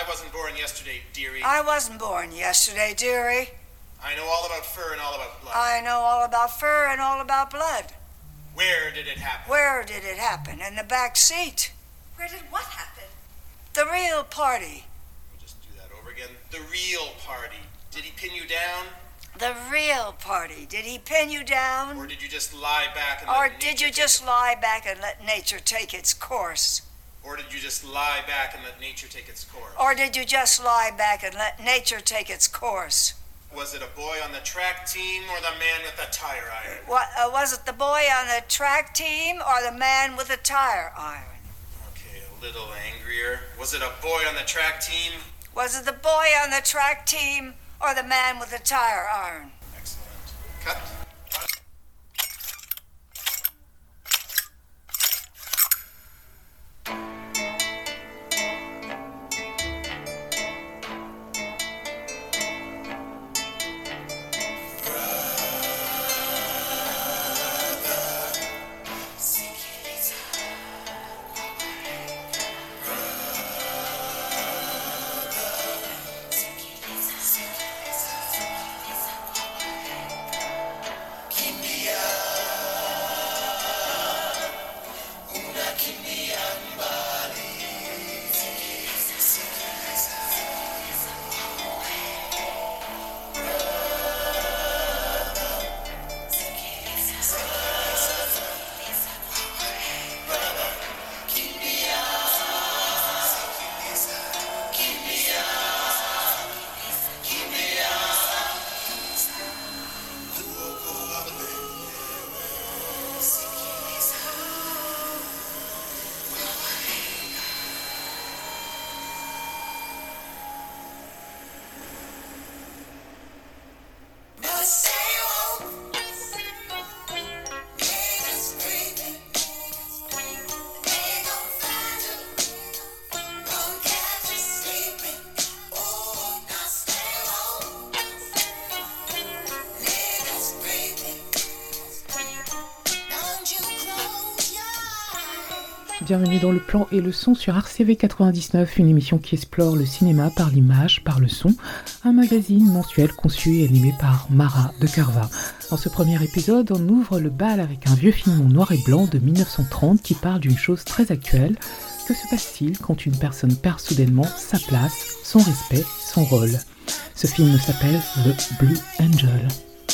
wasn't born yesterday, dearie. I wasn't born yesterday, dearie. I know all about fur and all about blood. I know all about fur and all about blood. Where did it happen? Where did it happen? In the back seat. Where did what happen? The real party. We'll just do that over again. The real party. Did he pin you down? The real party. Did he pin you down? Or did you just lie back and Or let nature did you just lie back and let nature take its course? Or did you just lie back and let nature take its course? Or did you just lie back and let nature take its course? Was it a boy on the track team or the man with the tire iron? Was it the boy on the track team or the man with the tire iron? Okay, a little angrier. Was it a boy on the track team? Was it the boy on the track team or the man with the tire iron? Excellent. Cut. Bienvenue dans Le Plan et le Son sur RCV 99, une émission qui explore le cinéma par l'image, par le son, un magazine mensuel conçu et animé par Mara de Carva. Dans ce premier épisode, on ouvre le bal avec un vieux film en noir et blanc de 1930 qui parle d'une chose très actuelle. Que se passe-t-il quand une personne perd soudainement sa place, son respect, son rôle ? Ce film s'appelle The Blue Angel.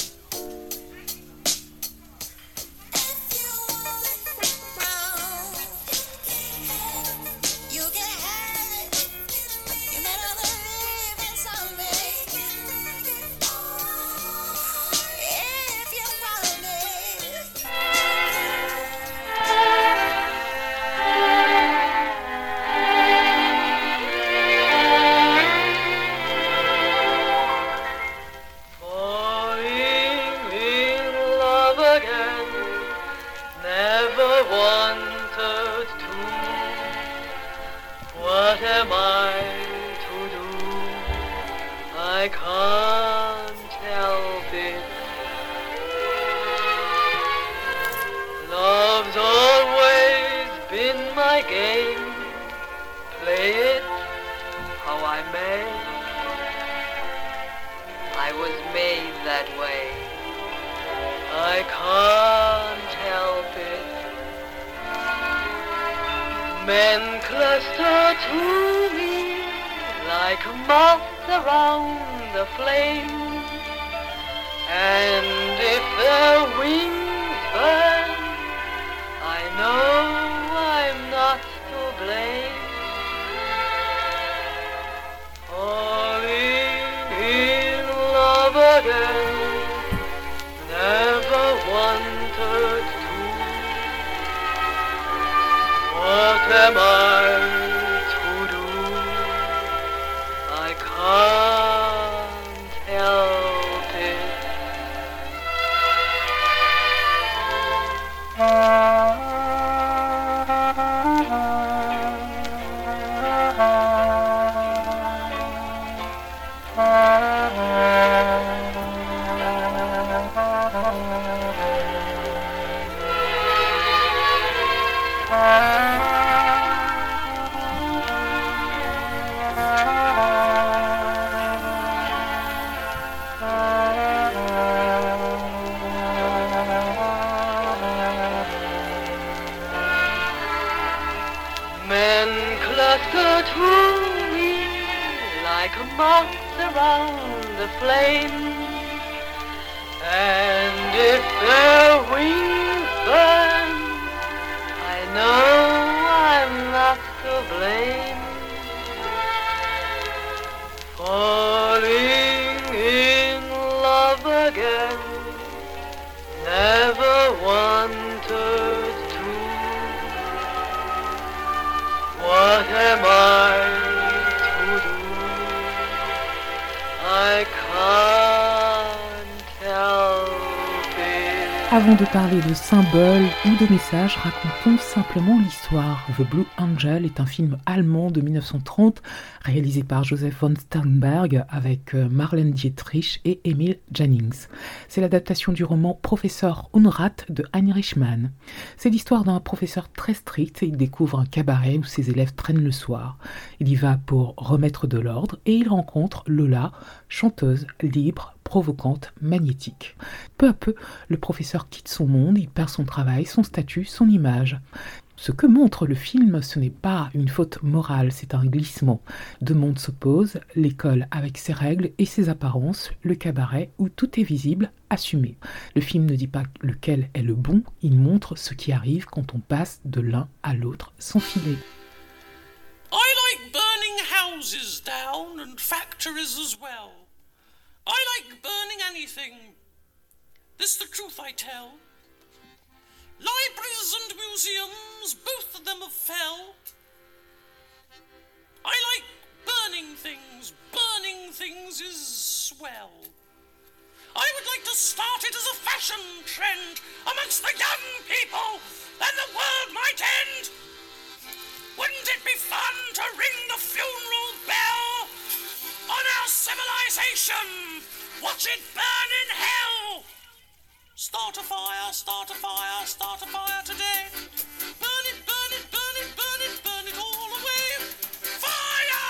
Men cluster to me like moths around the flame, and if their wings burn, I know I'm not to blame. Falling in love again, never wanted to. What am I to do? I can't help it. cluster to me like a moth around the flame. And if their wings burn, I know I'm not to blame. Falling in love again, never wanted to. What am I to do? I can't help it. Avant de parler de symboles ou de messages, racontons simplement l'histoire. The Blue Angel est un film allemand de 1930 réalisé par Joseph von Sternberg avec Marlène Dietrich et Emil Jannings. C'est l'adaptation du roman Professeur Unrat de Heinrich Mann. C'est l'histoire d'un professeur très strict. Il découvre un cabaret où ses élèves traînent le soir. Il y va pour remettre de l'ordre et il rencontre Lola, chanteuse libre, provocante, magnétique. Peu à peu, le professeur quitte son monde, il perd son travail, son statut, son image. Ce que montre le film, ce n'est pas une faute morale, c'est un glissement. Deux mondes s'opposent, l'école avec ses règles et ses apparences, le cabaret où tout est visible, assumé. Le film ne dit pas lequel est le bon, il montre ce qui arrive quand on passe de l'un à l'autre sans filer. I like burning houses down and factories as well. I like burning anything. This the truth I tell. Libraries and museums, both of them have fell. I like burning things is swell. I would like to start it as a fashion trend amongst the young people, then the world might end. Wouldn't it be fun to ring the funeral bell on our civilization? Watch it burn in hell. Start a fire, start a fire, start a fire today. Burn it, burn it, burn it, burn it, burn it all away. Fire!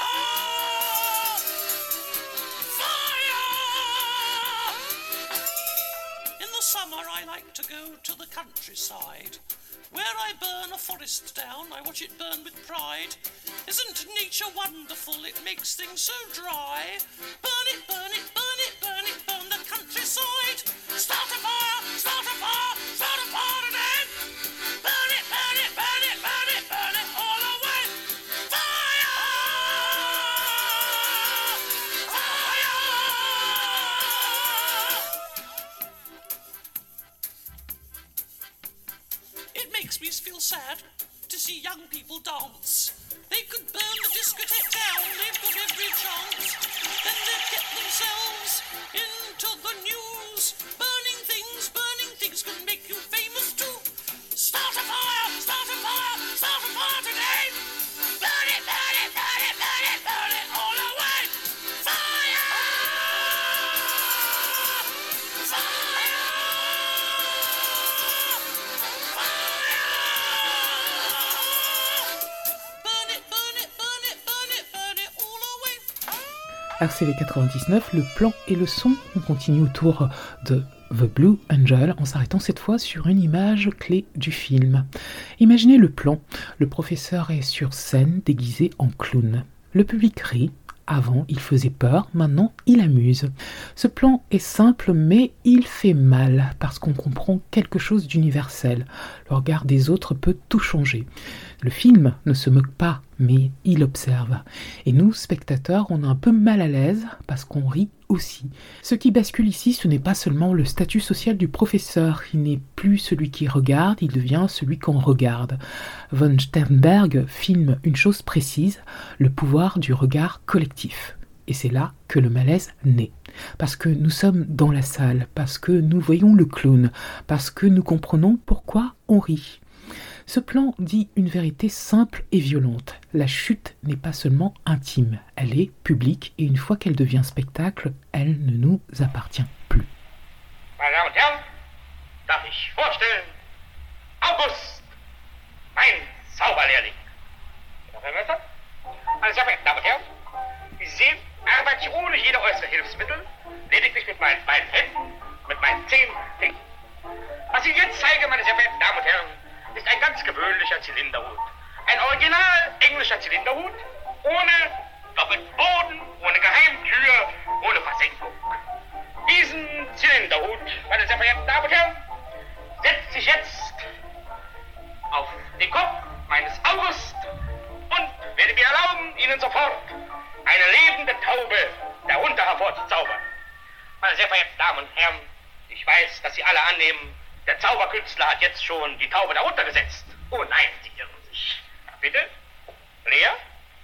Fire! In the summer I like to go to the countryside, where I burn a forest down, I watch it burn with pride. Isn't nature wonderful? It makes things so dry. Burn it, burn it, burn it, burn it, burn the countryside. Start a fire, start a fire, start a fire today. Burn it, burn it, burn it, burn it, burn it all away. Fire! Fire! It makes me feel sad to see young people dance. They could burn the discotheque down, they've got every chance. Then they'd get themselves into the news. Burning things can make you famous too. Start a fire, start a fire, start a fire today. Burn it, burn it, burn it, burn it, burn it all away. Fire! Fire! RCV 99, le plan et le son. On continue autour de The Blue Angel en s'arrêtant cette fois sur une image clé du film. Imaginez le plan. Le professeur est sur scène déguisé en clown. Le public rit. Avant, il faisait peur, maintenant, il amuse. Ce plan est simple, mais il fait mal, parce qu'on comprend quelque chose d'universel. Le regard des autres peut tout changer. Le film ne se moque pas, mais il observe. Et nous, spectateurs, on est un peu mal à l'aise, parce qu'on rit aussi. Ce qui bascule ici, ce n'est pas seulement le statut social du professeur. Il n'est plus celui qui regarde, il devient celui qu'on regarde. Von Sternberg filme une chose précise, le pouvoir du regard collectif. Et c'est là que le malaise naît. Parce que nous sommes dans la salle, parce que nous voyons le clown, parce que nous comprenons pourquoi on rit. Ce plan dit une vérité simple et violente. La chute n'est pas seulement intime, elle est publique et une fois qu'elle devient spectacle, elle ne nous appartient plus. Meine Damen und Herren, darf ich vorstellen, August, mein Zauberlehrling. Noch ein Messer? Meine sehr verehrten Damen und Herren, wie Sie sehen, arbeite ich ohne jede äußere Hilfsmittel, lediglich mit meinen beiden Händen, mit meinen 10 Fingern. Was ich jetzt zeige, meine sehr verehrten Damen und Herren, ist ein ganz gewöhnlicher Zylinderhut. Ein original englischer Zylinderhut, ohne doppelten Boden, ohne Geheimtür, ohne Versenkung. Diesen Zylinderhut, meine sehr verehrten Damen und Herren, setzt sich jetzt auf den Kopf meines August und werde mir erlauben, Ihnen sofort eine lebende Taube darunter hervorzuzaubern. Meine sehr verehrten Damen und Herren, ich weiß, dass Sie alle annehmen, der Zauberkünstler hat jetzt schon die Taube darunter gesetzt. Oh nein, Sie irren sich. Bitte? Leer?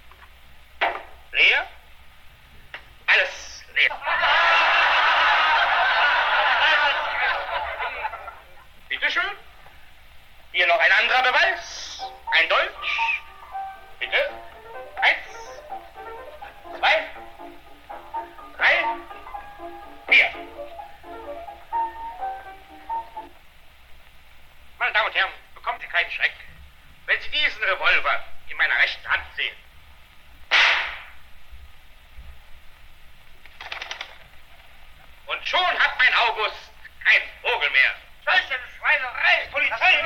Leer? Alles leer. Bitte schön. Hier noch ein anderer Beweis. Ein Dolch. Bitte. 1, 2, 3, 4. Meine Damen und Herren, bekommen Sie keinen Schreck, wenn Sie diesen Revolver in meiner rechten Hand sehen. Und schon hat mein August kein Vogel mehr. Solche Schweinerei! Polizei!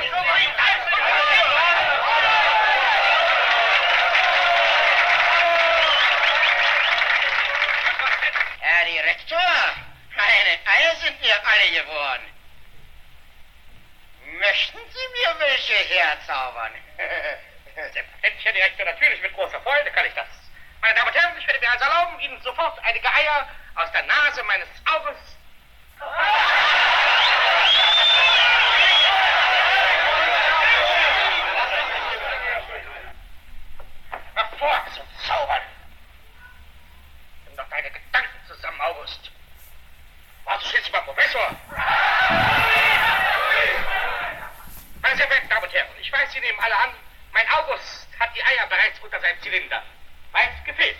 Herr Direktor, meine Eier sind mir alle geworden. Möchten Sie mir welche herzaubern? Selbstverständlich, Herr Direktor, natürlich mit großer Freude kann ich das. Meine Damen und Herren, ich werde mir also erlauben, Ihnen sofort einige Eier aus der Nase meines Auges. Hervor zu zaubern. Nimm doch deine Gedanken zusammen, August. Warst du schließlich mal Professor? Meine sehr verehrten Damen und Herren, ich weiß, Sie nehmen alle an, mein August hat die Eier bereits unter seinem Zylinder. Weit gefehlt.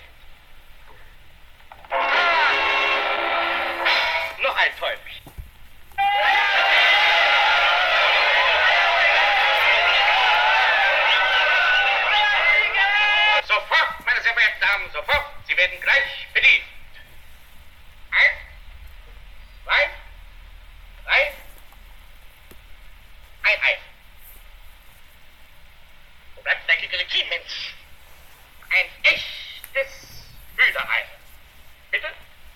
Noch ein Täubchen. Sofort, meine sehr verehrten Damen, sofort. Sie werden gleich bedient. 1, 2, 3, ein Ei. Wo bleibt der Kikeriki, Mensch? Ein echtes Hühnerei. Bitte?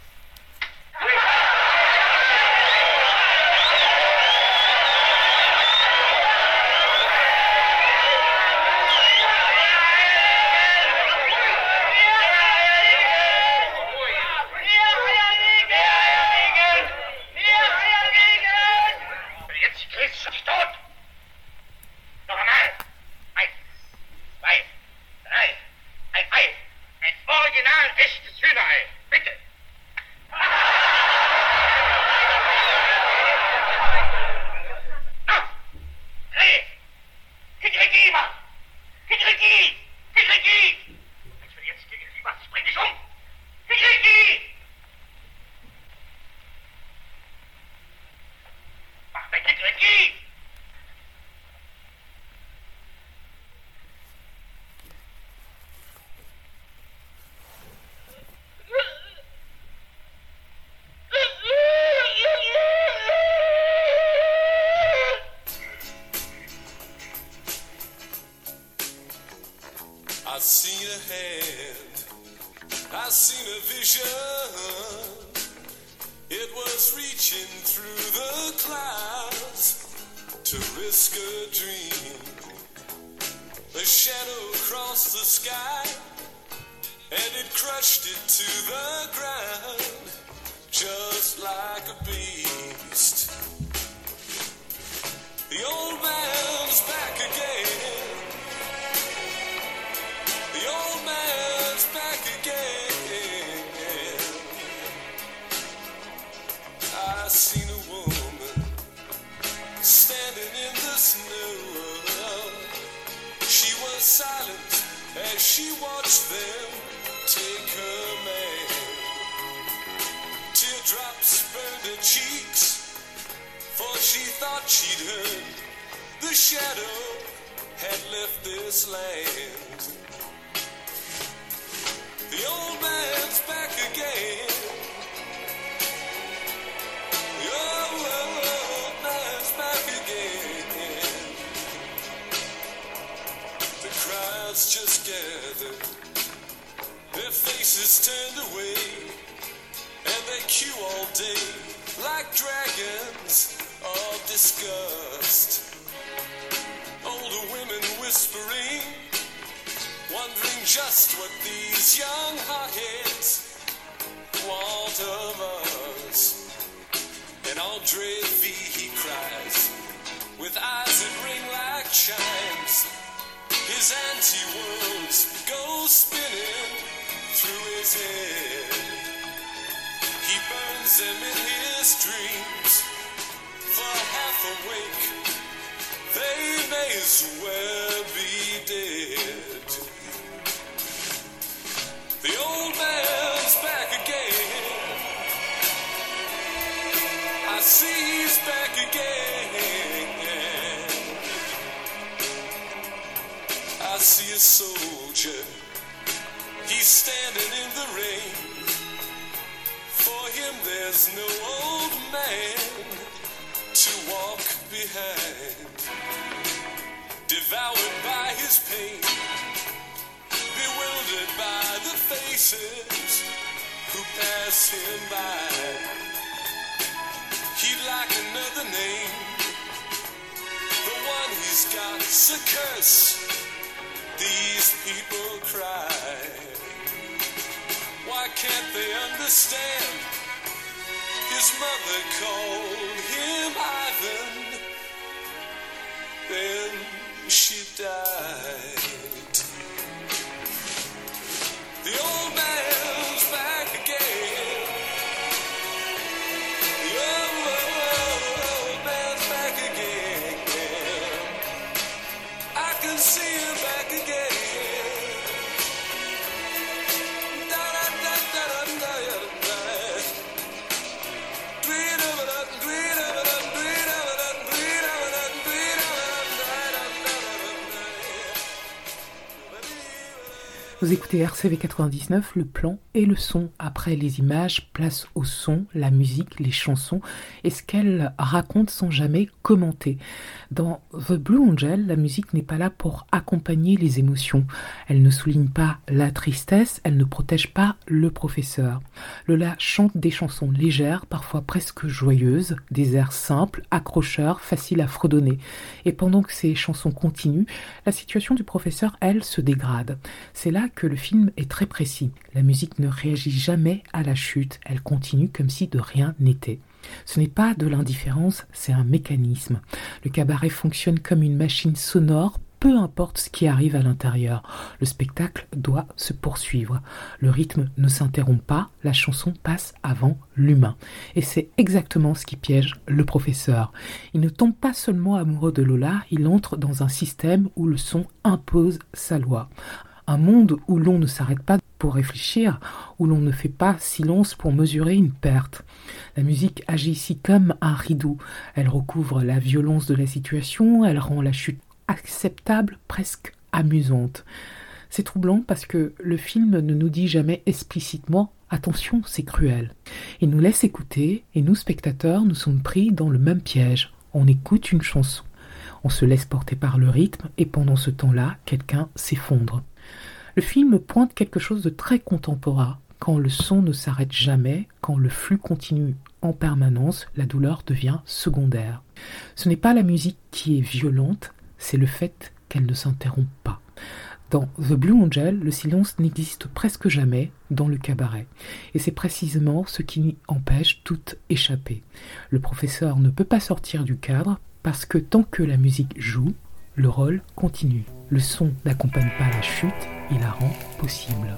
Jetzt kriegst du dich tot. Noch einmal. 1, 2, 3. Ein Ei. Ein original echtes Hühnerei. Bitte. Na, dreh. Kikeriki, Mann. Kikeriki. Kikeriki. Mensch, wenn du jetzt Kikeriki machst, ich bring dich um. Kikeriki. Mach dein Kikeriki. I seen a hand, I seen a vision. It was reaching through the clouds to risk a dream. A shadow crossed the sky and it crushed it to the ground just like a beast. The old man's back again. The old man's back again. I seen a woman standing in the snow. She was silent as she watched them take her man. Teardrops burned her cheeks, for she thought she'd heard the shadow had left this land. The old man's back again. The old man's back again. The crowds just gathered their faces turned away, and they queue all day like dragons of disgust. Older women whispering, wondering just what these young hotheads want of us. And Andre V, he cries, with eyes that ring like chimes. His anti-worlds go spinning through his head. He burns them in his dreams. For half awake, they may as well be dead. The old man's back again. I see he's back again. I see a soldier. He's standing in the rain. For him there's no old man to walk behind. Devoured by his pain, bewildered by the faces who pass him by. He'd like another name. The one he's got's a curse. These people cry. Why can't they understand? His mother called him Ivan. Then she died. The old man's back again. The old man's back again. I can see him back again. Vous écoutez RCV 99, le plan et le son. Après les images, place au son, la musique, les chansons et ce qu'elles racontent sans jamais commenter. Dans The Blue Angel, la musique n'est pas là pour accompagner les émotions. Elle ne souligne pas la tristesse, elle ne protège pas le professeur. Lola chante des chansons légères, parfois presque joyeuses, des airs simples, accrocheurs, faciles à fredonner. Et pendant que ces chansons continuent, la situation du professeur, elle, se dégrade. C'est là que le film est très précis. La musique ne réagit jamais à la chute, elle continue comme si de rien n'était. Ce n'est pas de l'indifférence, c'est un mécanisme. Le cabaret fonctionne comme une machine sonore, peu importe ce qui arrive à l'intérieur. Le spectacle doit se poursuivre. Le rythme ne s'interrompt pas, la chanson passe avant l'humain. Et c'est exactement ce qui piège le professeur. Il ne tombe pas seulement amoureux de Lola, il entre dans un système où le son impose sa loi. Un monde où l'on ne s'arrête pas pour réfléchir, où l'on ne fait pas silence pour mesurer une perte. La musique agit ici comme un rideau. Elle recouvre la violence de la situation, elle rend la chute acceptable, presque amusante. C'est troublant parce que le film ne nous dit jamais explicitement « Attention, c'est cruel ». Il nous laisse écouter et nous, spectateurs, nous sommes pris dans le même piège. On écoute une chanson. On se laisse porter par le rythme et pendant ce temps-là, quelqu'un s'effondre. Le film pointe quelque chose de très contemporain. Quand le son ne s'arrête jamais, quand le flux continue en permanence, la douleur devient secondaire. Ce n'est pas la musique qui est violente, c'est le fait qu'elle ne s'interrompt pas. Dans The Blue Angel, le silence n'existe presque jamais dans le cabaret. Et c'est précisément ce qui empêche toute échappée. Le professeur ne peut pas sortir du cadre parce que tant que la musique joue, le rôle continue. Le son n'accompagne pas la chute, il la rend possible.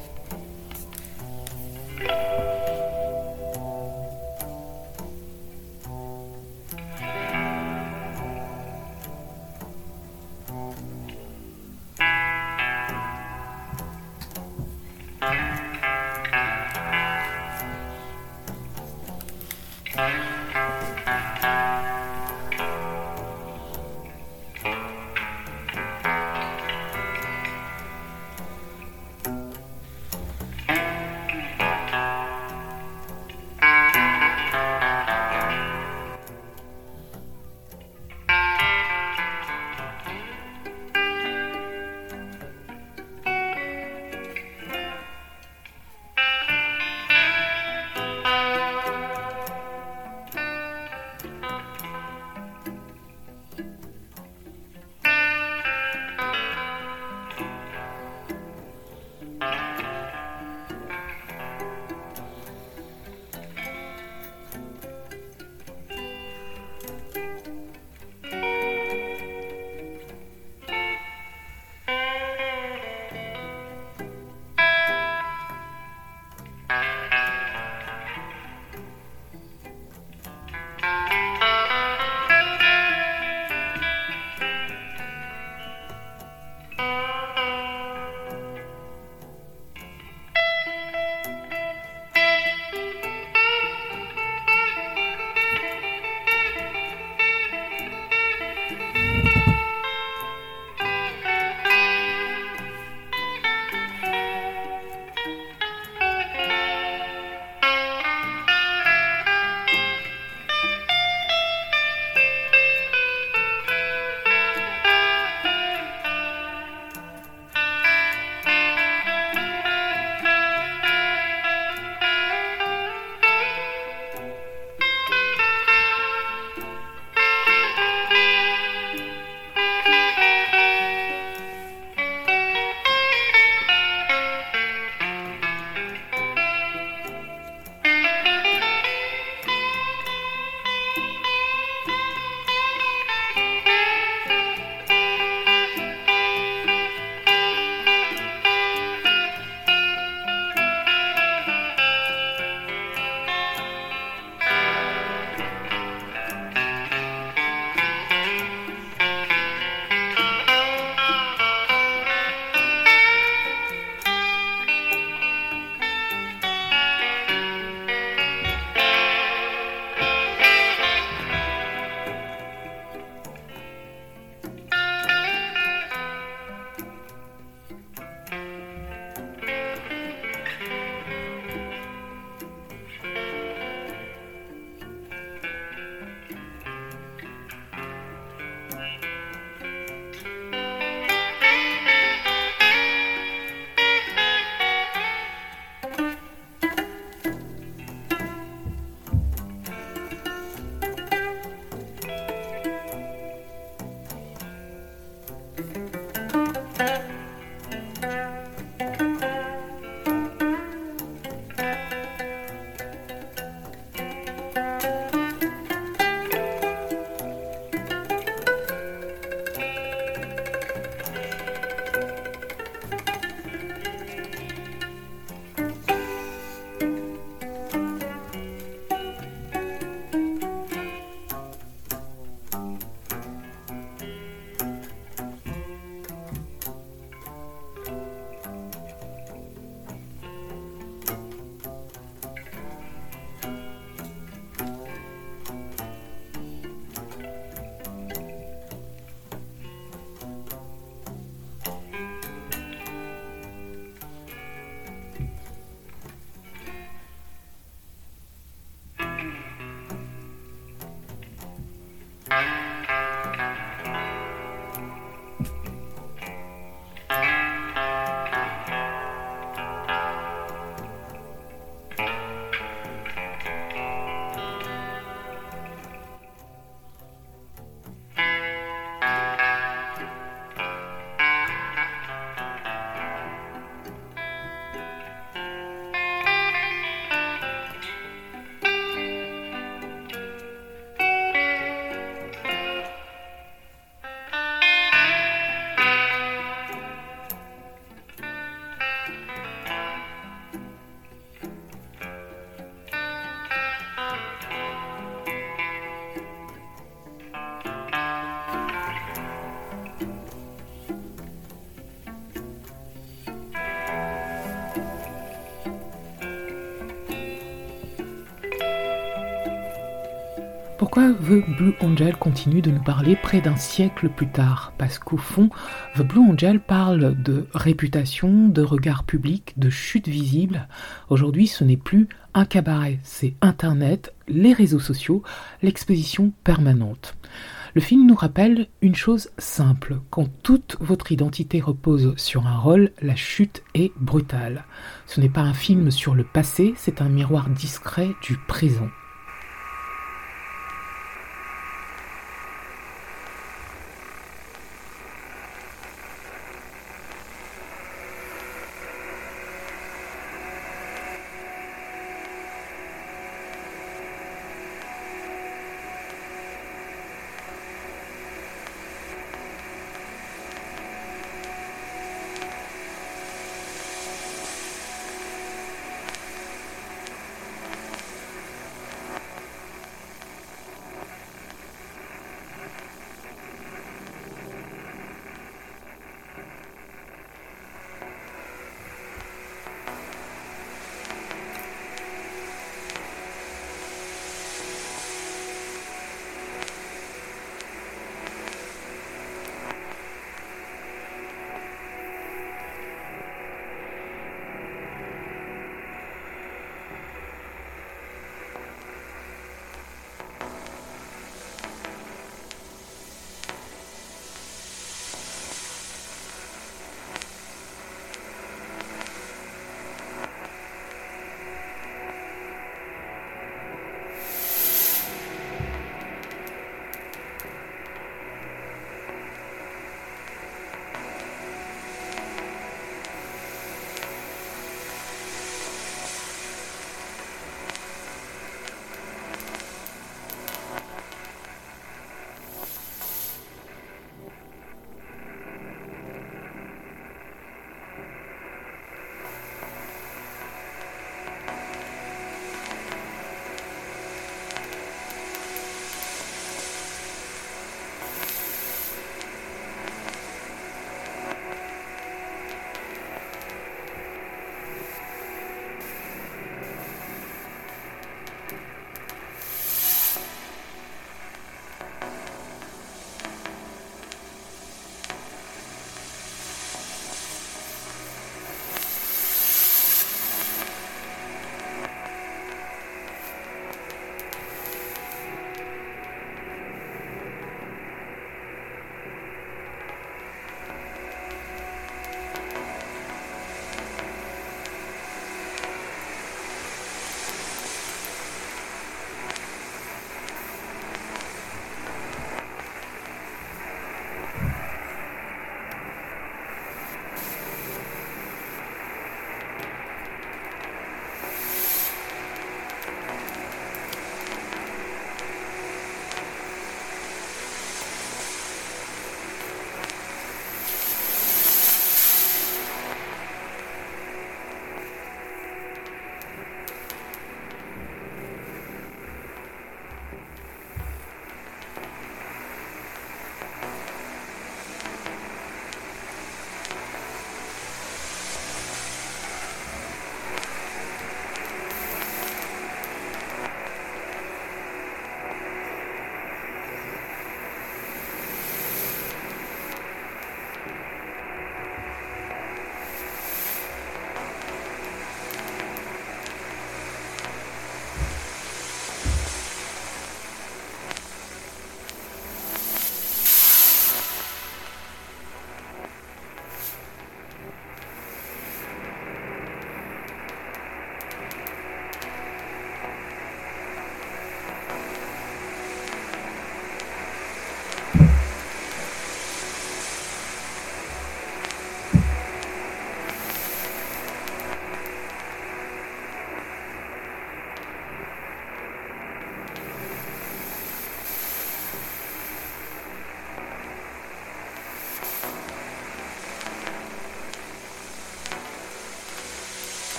Pourquoi The Blue Angel continue de nous parler près d'un siècle plus tard? Parce qu'au fond, The Blue Angel parle de réputation, de regard public, de chute visible. Aujourd'hui, ce n'est plus un cabaret, c'est Internet, les réseaux sociaux, l'exposition permanente. Le film nous rappelle une chose simple: quand toute votre identité repose sur un rôle, la chute est brutale. Ce n'est pas un film sur le passé, c'est un miroir discret du présent.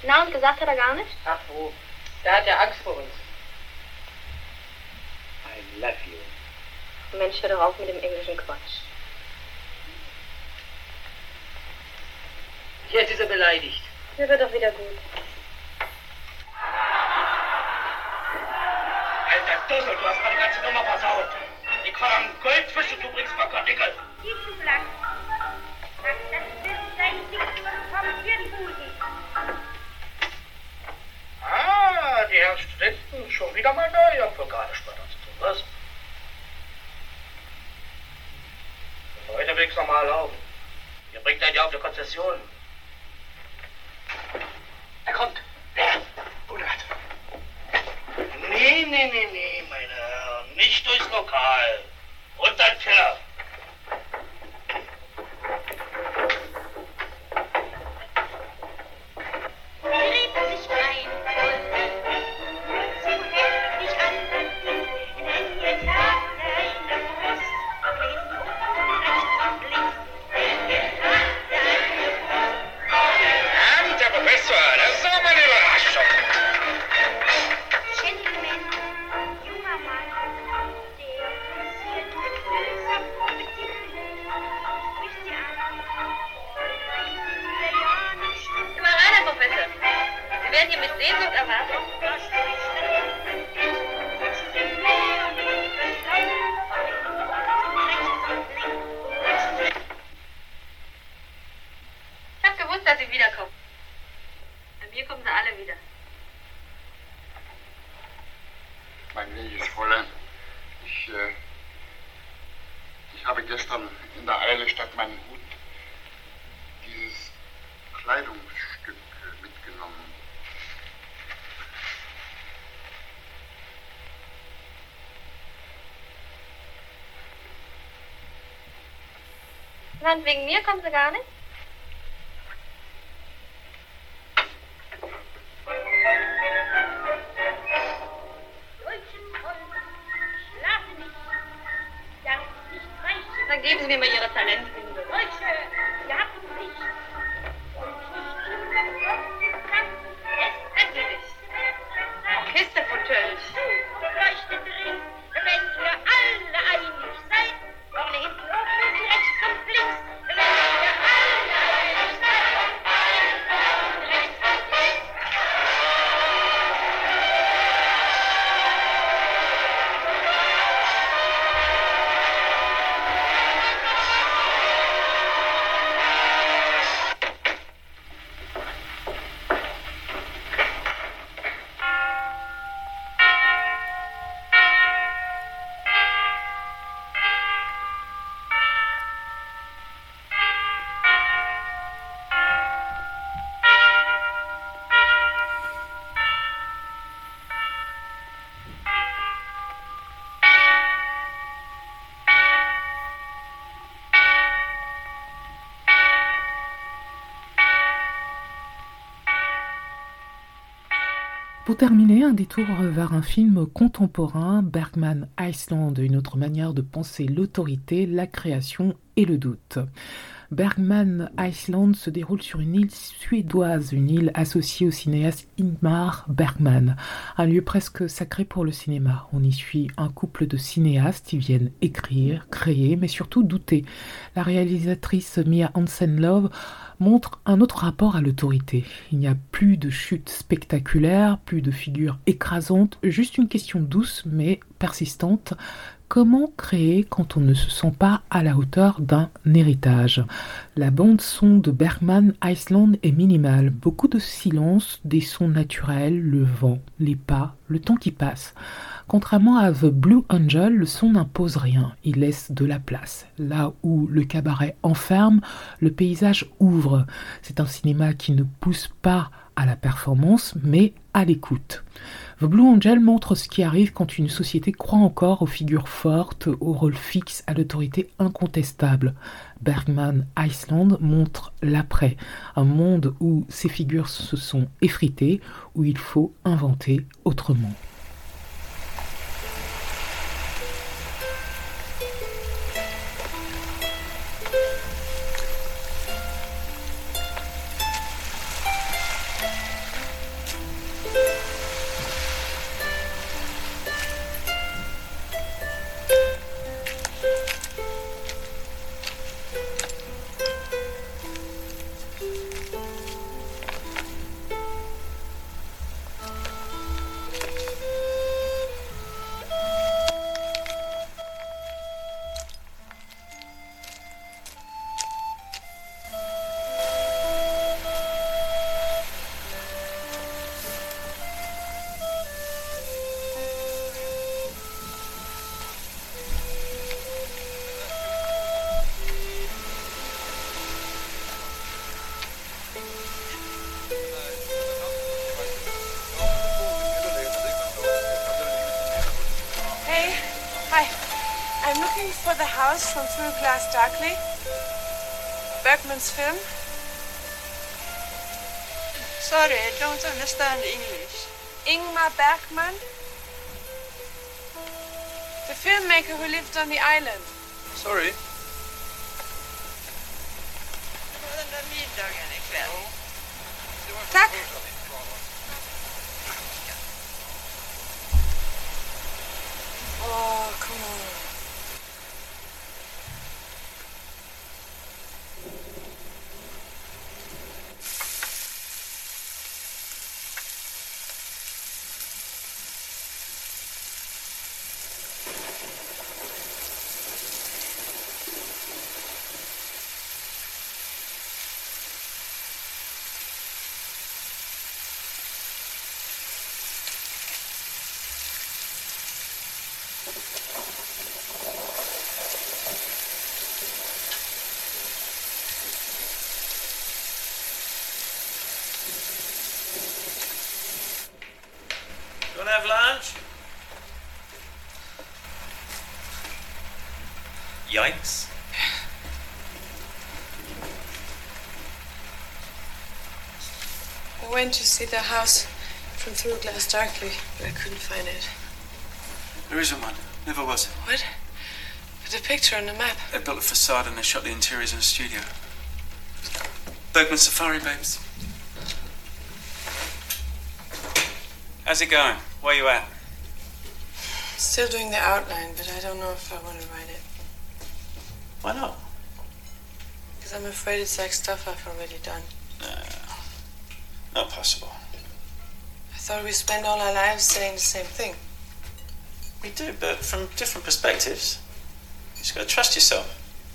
Na, und gesagt hat er gar nicht? Ach wo, der hat ja Angst vor uns. I love you. Mensch, hör doch auf mit dem englischen Quatsch. Jetzt ist er beleidigt. Mir wird doch wieder gut. Alter Dussel, du hast meine ganze Nummer versaut. Ich komme am Goldfisch und du bringst mal Karnickel. Viel zu blank. Das wird dein Ding vom Hirnbusen. Ah, die Herren Studenten schon wieder mal da. Ja, wohl gar nicht weiter zu tun, was? Heute will ich's nochmal erlauben. Ihr bringt einen ja auf die Konzession. Er kommt. Wer? 100. Nee, meine Herren. Nicht durchs Lokal. Unter den Keller. Dreht sich ein, zu heftig an, in ihr Tage in der Brust, lesen unten rechts und links, in ihr Tage in der Brust. Herr Professor, das ist doch mal eine Überraschung. Gentleman, junger Mann, der hier durch unser Probeziehen spricht sie an. Der ja nicht stimmt. Immer rein, Herr Professor. Sie werden hier mit Sehnsucht erwartet. Da spricht sie mehr und Ich hab gewusst, dass Sie wiederkommen. Bei mir kommen Sie alle wieder. Mein gnädiges Fräulein, ich habe gestern in der Eile statt meinem Hut dieses Kleidungsstück mitgenommen. Und wegen mir kommen Sie gar nicht? Deutschen Volk, schlafe nicht, darf nicht weichen. Dann geben Sie mir mal Ihre Talentbinde. Deutsche, ihr habt Pflicht. Und nicht unverbraucht im ganzen Setzen Sie sich. Kiste Fouteils. leuchtet drin, wenn ihr alle einig seid. Vorne, hinten, oben, rechts und links. Wenn ihr alle einig seid. Rechts und links. Pour terminer, un détour vers un film contemporain, Bergman Iceland, une autre manière de penser l'autorité, la création et le doute. Bergman Iceland se déroule sur une île suédoise, une île associée au cinéaste Ingmar Bergman, un lieu presque sacré pour le cinéma. On y suit un couple de cinéastes qui viennent écrire, créer, mais surtout douter. La réalisatrice Mia Hansen-Løve montre un autre rapport à l'autorité. Il n'y a plus de chutes spectaculaires, plus de figures écrasantes, juste une question douce mais persistante. Comment créer quand on ne se sent pas à la hauteur d'un héritage? La bande-son de Bergman Iceland est minimale. Beaucoup de silence, des sons naturels, le vent, les pas, le temps qui passe. Contrairement à The Blue Angel, le son n'impose rien, il laisse de la place. Là où le cabaret enferme, le paysage ouvre. C'est un cinéma qui ne pousse pas à la performance, mais à l'écoute. The Blue Angel montre ce qui arrive quand une société croit encore aux figures fortes, aux rôles fixes, à l'autorité incontestable. Bergman Iceland montre l'après, un monde où ces figures se sont effritées, où il faut inventer autrement. Hi. I'm looking for the house from Through Glass Darkly. Bergman's film. Sorry, I don't understand English. Ingmar Bergman. The filmmaker who lived on the island. Sorry. Den där middagen ikväll. Tack. Oh, come on. Want to have lunch? Yikes. I went to see the house from Through Glass Darkly, but I couldn't find it. There isn't one. Never was. What? But the picture on the map. They built a facade and they shot the interiors in a studio. Bergman Safari, babes. How's it going? Where you at? Still doing the outline, but I don't know if I want to write it. Why not? Because I'm afraid it's like stuff I've already done. No, not possible. I thought we spend all our lives saying the same thing. We do, but from different perspectives. You just gotta trust yourself.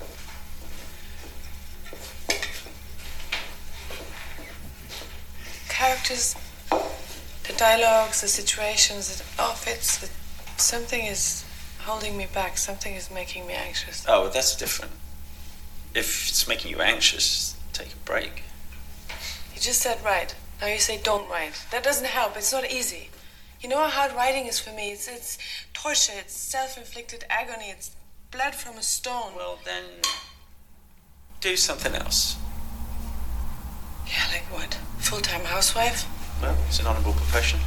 Characters, the dialogues, the situations, it all fits. But something is holding me back. Something is making me anxious. Oh, well, that's different. If it's making you anxious, take a break. You just said write. Now you say don't write. That doesn't help. It's not easy. You know how hard writing is for me. It's torture. It's self-inflicted agony. It's blood from a stone. Well, then do something else. Yeah, like what? Full-time housewife? Well, it's an honorable profession.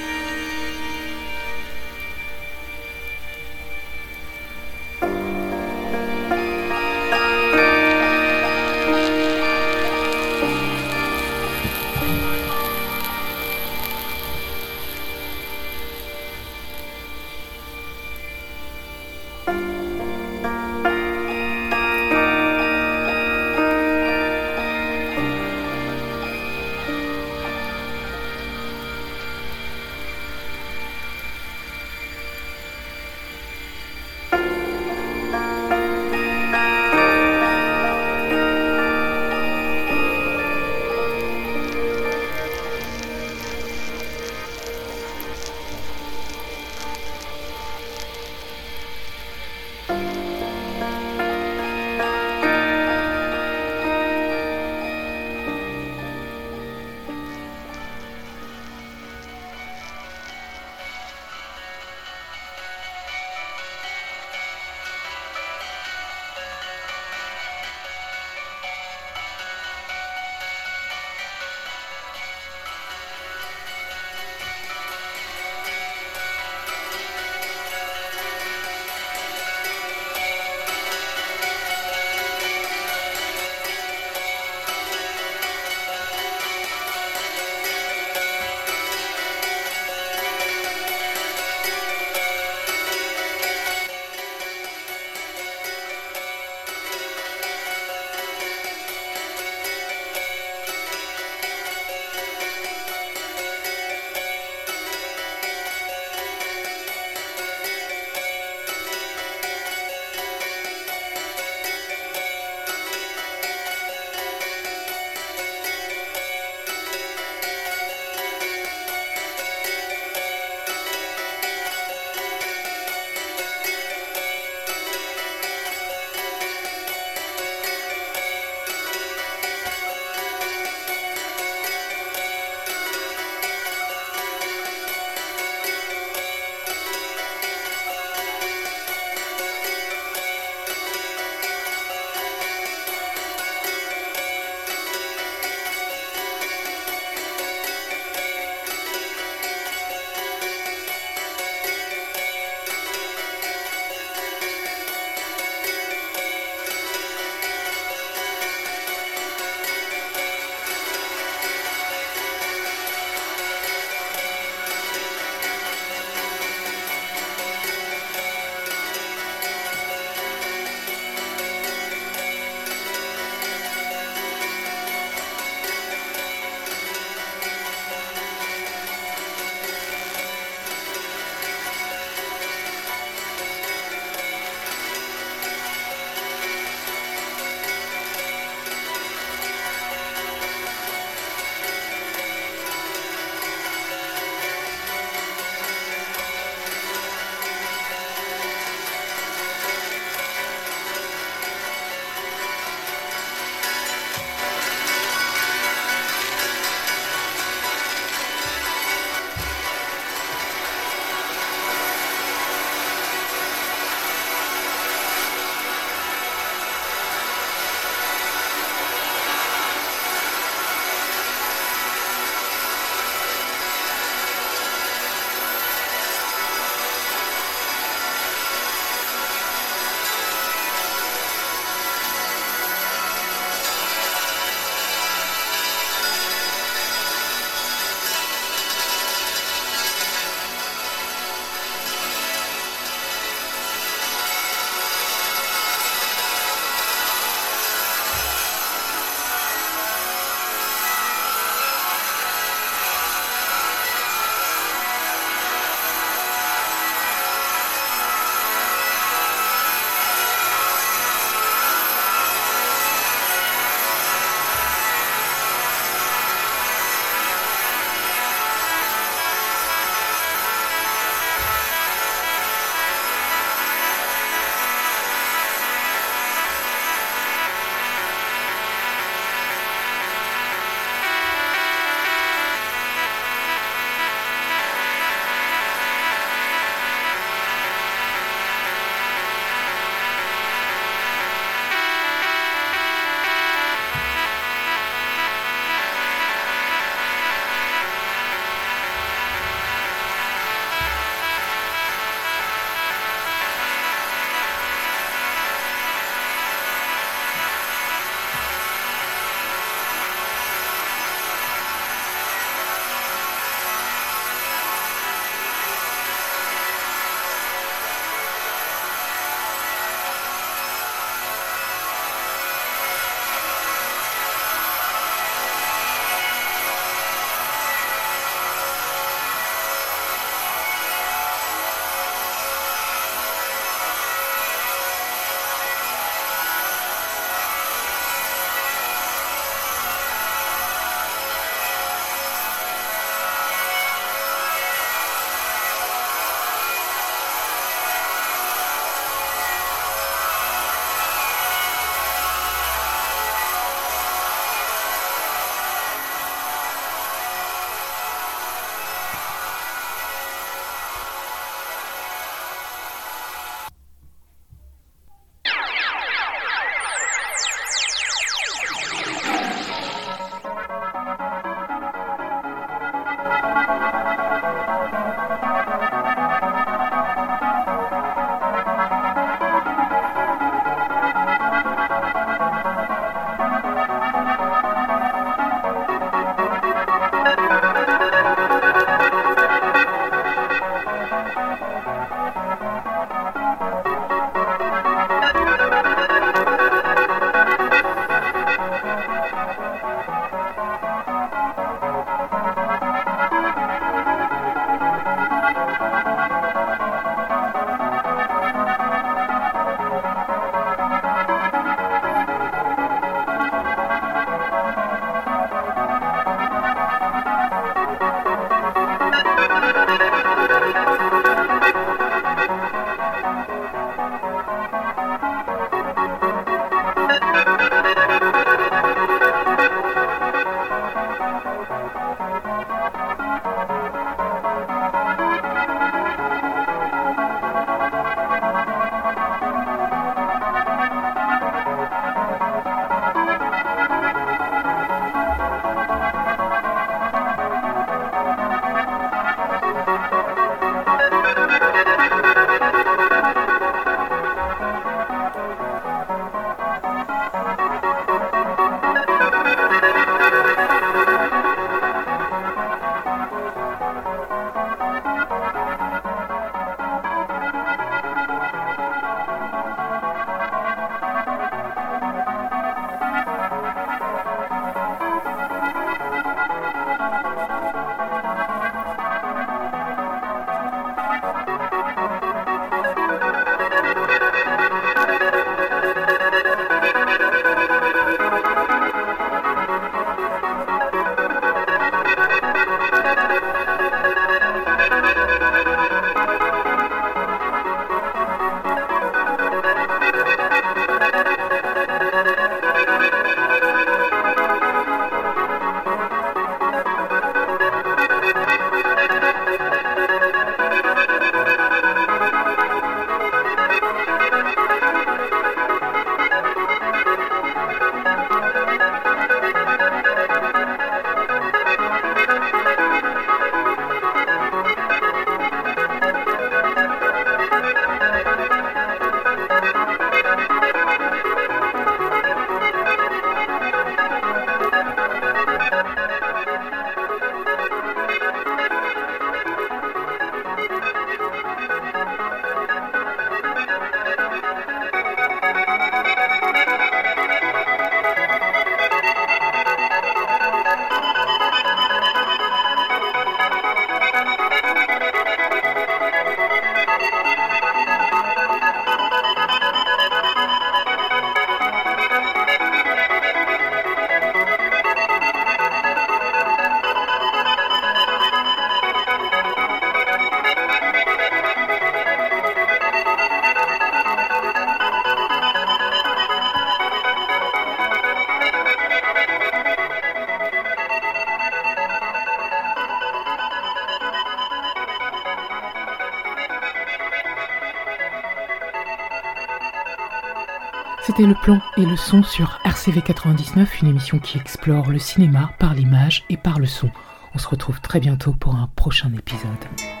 C'était le plan et le son sur RCV 99, une émission qui explore le cinéma par l'image et par le son. On se retrouve très bientôt pour un prochain épisode.